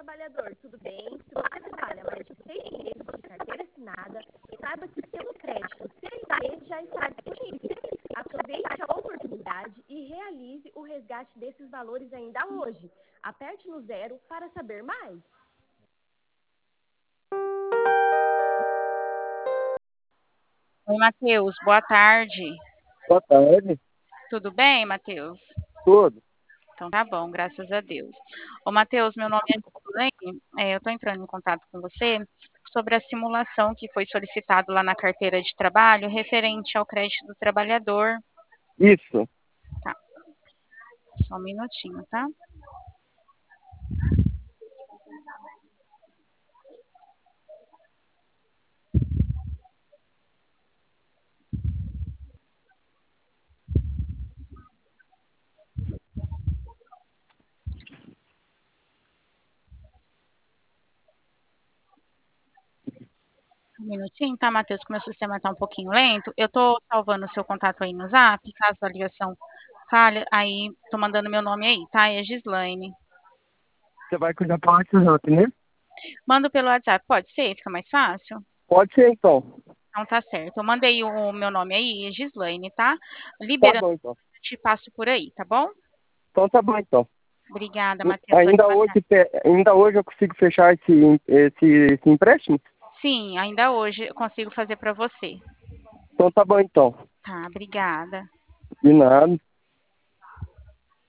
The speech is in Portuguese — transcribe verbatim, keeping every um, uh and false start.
trabalhador, tudo bem? Se você trabalha mais de seis meses de carteira assinada, saiba que seu crédito C L T já está disponível. Aproveite a oportunidade e realize o resgate desses valores ainda hoje. Aperte no zero para saber mais. Oi, Matheus, boa tarde. Boa tarde. Tudo bem, Matheus? Tudo. Então tá bom, graças a Deus. Ô, Matheus, meu nome é Gislaine, é, eu estou entrando em contato com você sobre a simulação que foi solicitado lá na carteira de trabalho referente ao crédito do trabalhador. Isso. Tá, só um minutinho, tá? Um minutinho, tá, Matheus? Que meu sistema está um pouquinho lento. Eu tô salvando o seu contato aí no Zap, caso a ligação falhe, aí tô mandando meu nome aí, tá? É Gislaine. Você vai cuidar pelo WhatsApp, né? Mando pelo WhatsApp, pode ser? Fica mais fácil? Pode ser, então. Não tá certo. Eu mandei o meu nome aí, Gislaine, tá? Tá Liberando, bom, então. eu te passo por aí, tá bom? Então tá bom, então. Obrigada, Matheus. Ainda hoje, fe- ainda hoje eu consigo fechar esse, esse, esse empréstimo? Sim, ainda hoje eu consigo fazer para você. Então tá bom, então. Tá, obrigada. De nada.